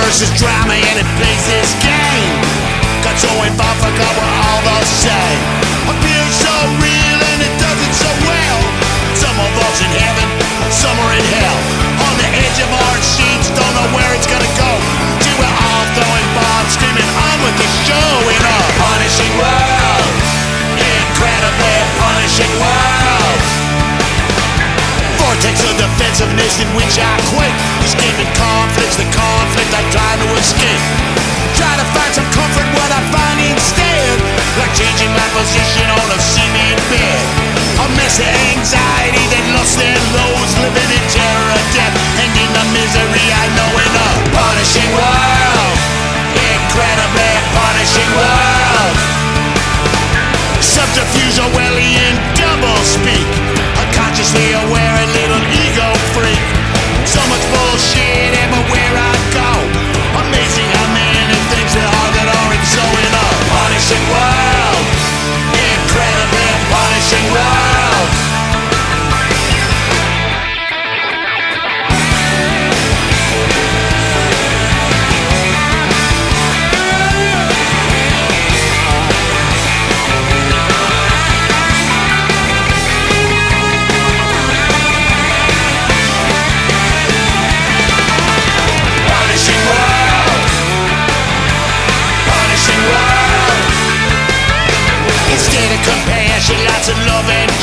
versus drama, and it plays this game. Got so involved, forgot we're all the same. Appears so real and it does it so well. Some of us in heaven, some are in hell. On the edge of our seats, don't know where it's gonna go. See, we're all throwing bombs, screaming on with the show in a punishing world. Incredibly punishing world. Vortex of defensiveness in which I quake. Escaping conflicts, the conflict I'm trying to escape. Try to find some comfort, what I find instead, like changing my position on a cement bed. A mess of anxiety that lost their lows, living in terror of death, ending the misery I know in a punishing world. Incredibly punishing world. Subterfuge Orwellian double speak. Unconsciously aware, a little ego freak. So much bullshit everywhere I go. Amazing how many things there are that aren't so in a punishing world. Incredibly punishing world. Instead of compassion, lots of love and